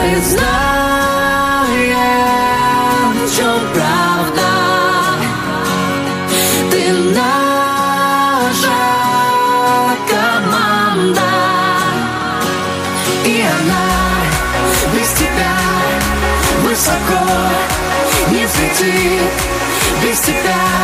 Мы знаем, в чем правда. Ты наша команда, и она без тебя высоко не взлетит, без тебя